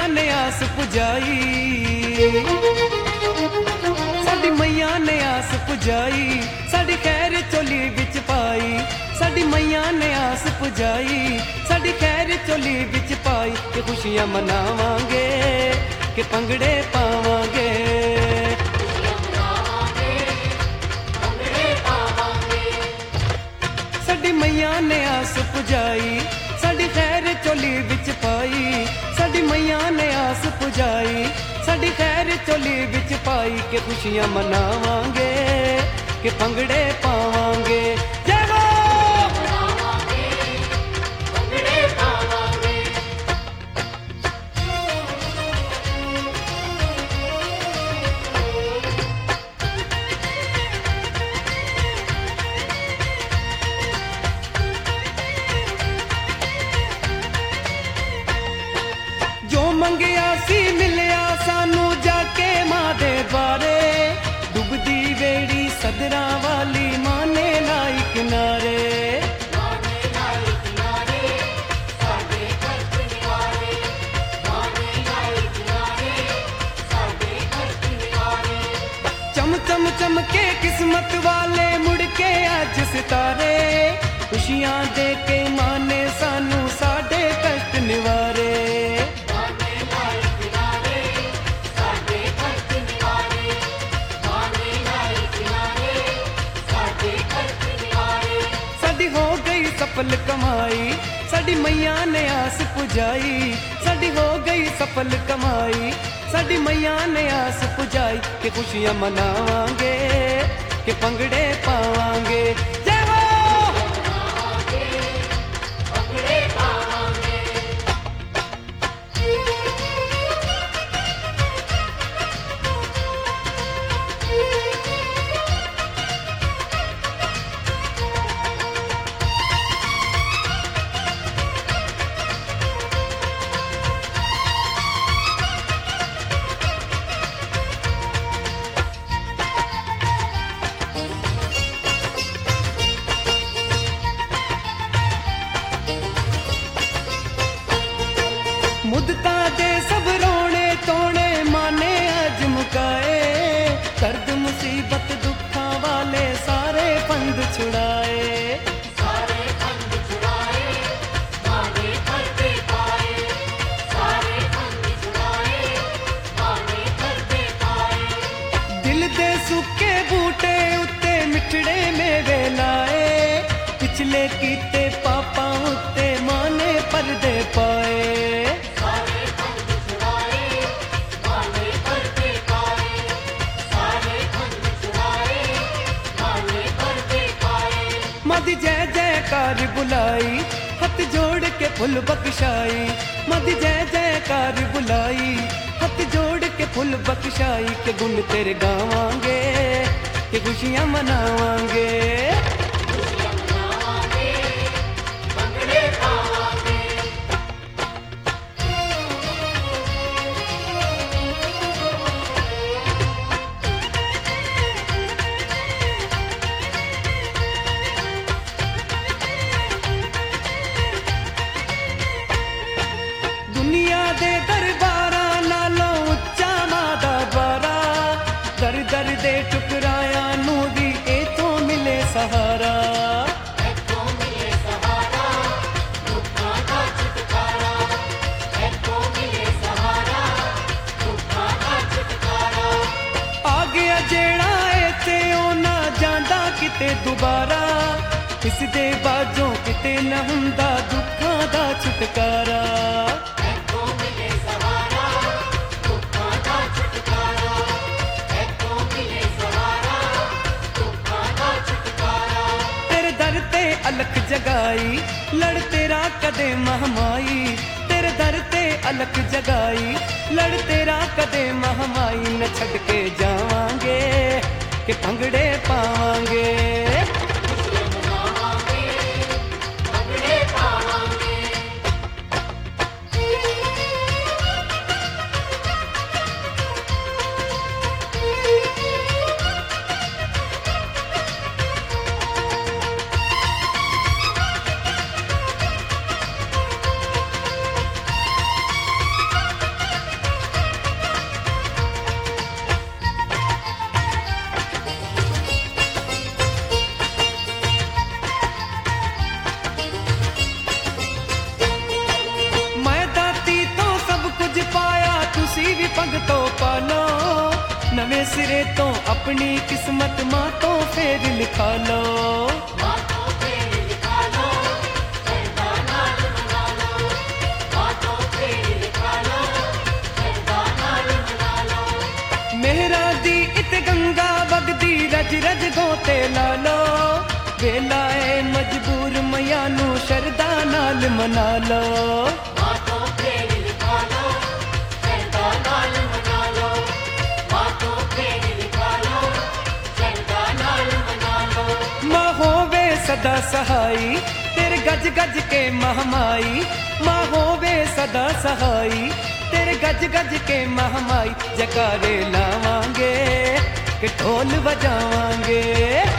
मैया ने आस पुजाई, साडी मैया ने आस पुजाई, साडी खैर चोली विच पाई, साडी मैया ने आस पुजाई, साडी खैर चोली विच पाई। कि खुशियां मनावांगे कि भंगड़े पावांगे, साडी मैया ने आस पुजाई, साडी खैर चोली विच पाई, साडी मैया ने आस पुजाई, साडी खैर चोली विच पाई। के खुशियां मनावांगे कि भंगड़े पावांगे। जय हो मंगिया सी मिलिया सानू जाके मां दे द्वारे, डुबदी वेड़ी सदरा वाली मां ने लाई किनारे, चम चम चमके किस्मत वाले मुड़के अज सितारे, खुशियां दे के मां ने सानू साडे कष्ट निवारे। हो गई सफल कमाई, साडी मैया ने आस पुजाई, साडी हो गई सफल कमाई, साडी मैया ने आस पुजाई। कि खुशियां मनावांगे कि भंगड़े पावांगे। जय हो मुद्दता दे सब रोने तोड़े माने अज मुकाए, दर्द मुसीबत दुखा वाले सारे फंद छुड़ाए, सारे फंद छुड़ाए माने घर पे पाए, सारे फंद छुड़ाए माने घर पे पाए। दिल दे सुके बूटे उत्ते मिठड़े मेवे लाए, पिछले कीते पापा उत्ते माने पर्दे पाए, मदी जय जयकार बुलाई, हथ जोड़ के फुल बख्शाई, मदी जय जयकार बुलाई, हथ जोड़ के फुल बख्शाई। के गुण तेरे गावांगे कि खुशियां मनावांगे। दुनिया दे दरबारा नालों उच्चा मादा द्वारा, दर दर दे टुकराया नू भी एथों मिले सहारा, एथों मिले सहारा दुखां दा छुटकारा, एथों मिले सहारा दुखां दा छुटकारा। आ गया जेड़ा इत्थे ओ ना जांदा किते दुबारा, इस दे बाजों किते न हुंदा दुखां दा छुटकारा। अलख जगाई लड़ तेरा कदे महमाई, तेरे दर ते अलख जगाई लड़ तेरा कदे महमाई। न छड़ के जावांगे कि भंगड़े पावांगे। अपनी किस्मत माँ तो फेर लिखा लो। मेहरा दी इत गंगा बगदी रज रज गोते लालो, वेलाए मजबूर मैया नू शरदा नाल मना लो। माँ होवे सदा सहाई तेरे गज गज के महमाई, माँ होवे सदा सहाई तेरे गज गज के महमाई। जकारे लावांगे कि ढोल बजावांगे।